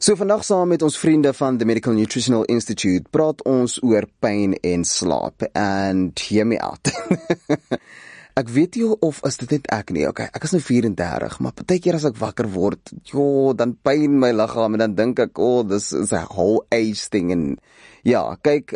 So vandag saam met ons vriende van the Medical Nutritional Institute praat ons oor pyn en slaap. And hear me out. Ek weet nie of is dit net ek nie. Okay, ek is nou 34, maar partykeer as ek wakker word, dan pyn my liggaam en dan dink ek, this is a whole age thing. En ja, kyk,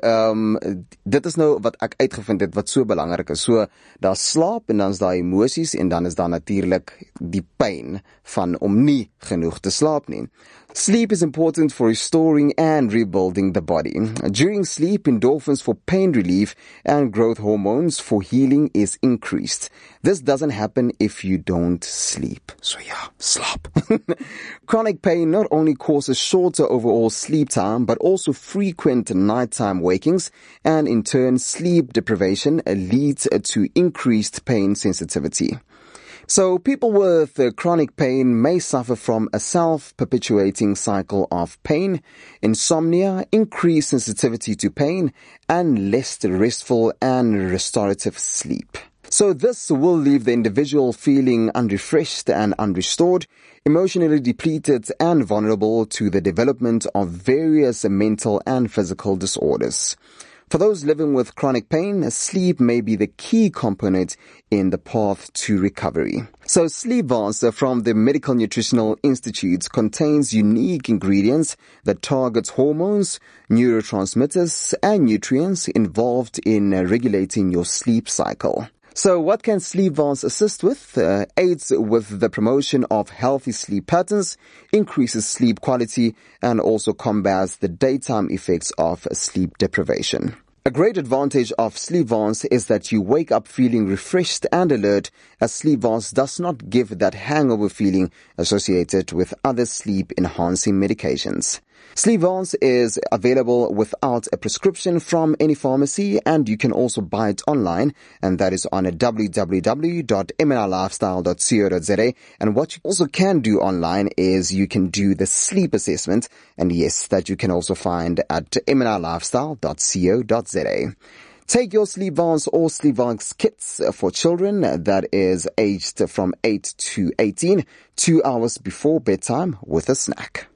dit is nou wat ek uitgevind het wat so belangrik is. So, daar slaap en dan is daar emosies en dan is daar natuurlik die pyn van om nie genoeg te slaap nie. Sleep is important for restoring and rebuilding the body. During sleep, endorphins for pain relief and growth hormones for healing is increased. This doesn't happen if you don't sleep. So yeah, slap. Chronic pain not only causes shorter overall sleep time, but also frequent nighttime wakings, and in turn, sleep deprivation leads to increased pain sensitivity. So people with chronic pain may suffer from a self-perpetuating cycle of pain, insomnia, increased sensitivity to pain, and less restful and restorative sleep. So this will leave the individual feeling unrefreshed and unrestored, emotionally depleted and vulnerable to the development of various mental and physical disorders. For those living with chronic pain, sleep may be the key component in the path to recovery. So SleepVance from the Medical Nutritional Institute contains unique ingredients that target hormones, neurotransmitters, and nutrients involved in regulating your sleep cycle. So what can SleepVance assist with? Aids with the promotion of healthy sleep patterns, increases sleep quality, and also combats the daytime effects of sleep deprivation. A great advantage of SleepVance is that you wake up feeling refreshed and alert, as SleepVance does not give that hangover feeling associated with other sleep-enhancing medications. SleepVance is available without a prescription from any pharmacy, and you can also buy it online, and that is on www.mnrlifestyle.co.za. And what you also can do online is you can do the sleep assessment, and yes, that you can also find at mnrlifestyle.co.za. Take your SleepVance or SleepVance kits for children that is aged from 8 to 18, 2 hours before bedtime with a snack.